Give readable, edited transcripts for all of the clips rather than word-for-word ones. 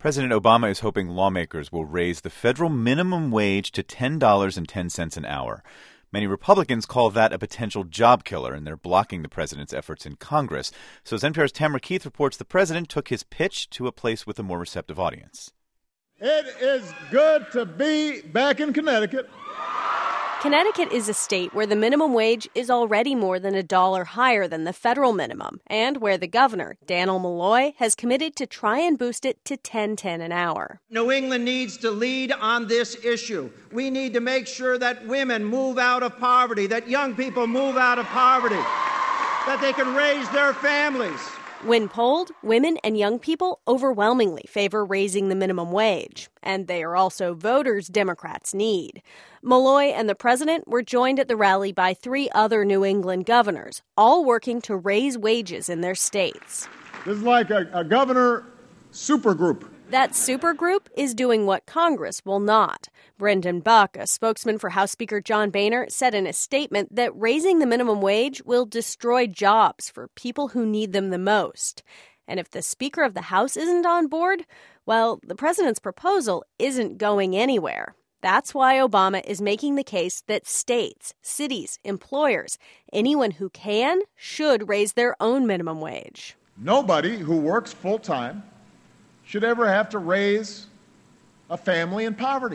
President Obama is hoping lawmakers will raise the federal minimum wage to $10.10 an hour. Many Republicans call that a potential job killer, and they're blocking the president's efforts in Congress. So as NPR's Tamara Keith reports, the president took his pitch to a place with a more receptive audience. It is good to be back in Connecticut. Connecticut is a state where the minimum wage is already more than $1 higher than the federal minimum, and where the governor, Dannel Malloy, has committed to try and boost it to $10.10 an hour. New England needs to lead on this issue. We need to make sure that women move out of poverty, that young people move out of poverty, that they can raise their families. When polled, women and young people overwhelmingly favor raising the minimum wage, and they are also voters Democrats need. Malloy and the president were joined at the rally by 3 other New England governors, all working to raise wages in their states. This is like a governor supergroup. That supergroup is doing what Congress will not. Brendan Buck, a spokesman for House Speaker John Boehner, said in a statement that raising the minimum wage will destroy jobs for people who need them the most. And if the Speaker of the House isn't on board, well, the president's proposal isn't going anywhere. That's why Obama is making the case that states, cities, employers, anyone who can, should raise their own minimum wage. Nobody who works full-time should ever have to raise a family in poverty.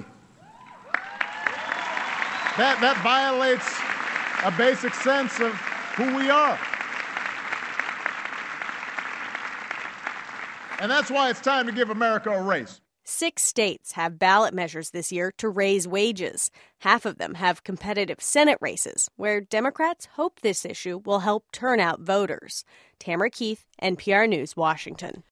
That violates a basic sense of who we are. And that's why it's time to give America a raise. 6 states have ballot measures this year to raise wages. Half of them have competitive Senate races, where Democrats hope this issue will help turn out voters. Tamara Keith, NPR News, Washington.